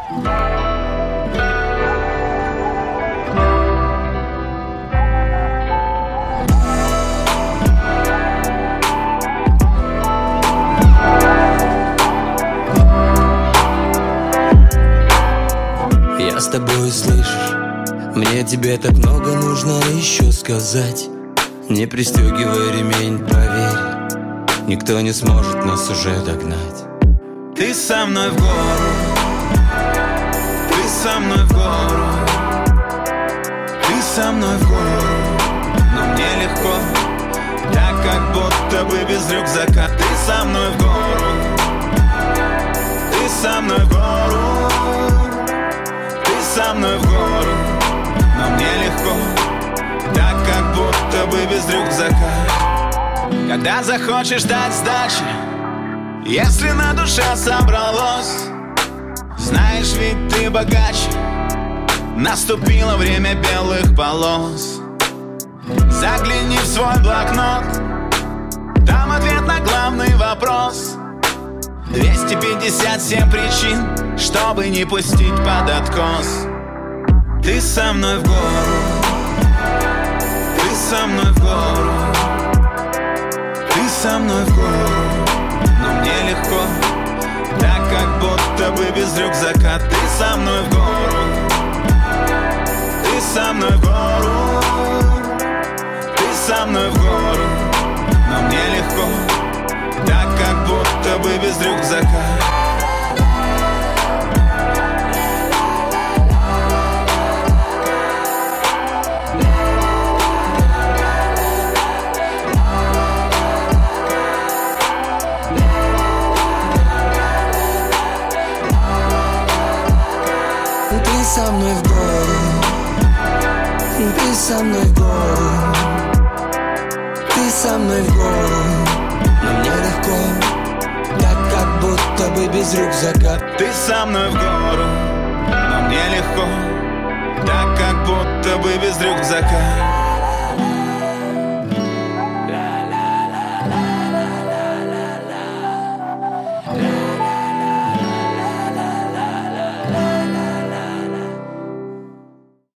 Я с тобой, слышишь? Мне тебе так много нужно еще сказать. Не пристегивай ремень, поверь, никто не сможет нас уже догнать. Ты со мной в гору, ты со мной в гору, ты со мной в гору. Но мне легко, так как будто бы без рюкзака. Ты со мной в гору, ты со мной в гору, ты со мной в гору. Но мне легко, так как будто бы без рюкзака. Когда захочешь дать сдачи, если на душе собралось, знаешь, ведь ты богаче. Наступило время белых полос. Загляни в свой блокнот, там ответ на главный вопрос. 257 причин, чтобы не пустить под откос. Ты со мной в гору, ты со мной в гору, ты со мной в гору. Но мне легко, так как будто бы без рюкзака. Ты со мной в гору, ты со мной в гору, ты со мной в гору. Но мне легко, так как будто бы без рюкзака. Ты со мной в гору, ты со мной в гору, ты со мной в гору. Но мне легко, так как будто бы без рюкзака. Ты со мной в гору, но мне легко, так как будто бы без рюкзака.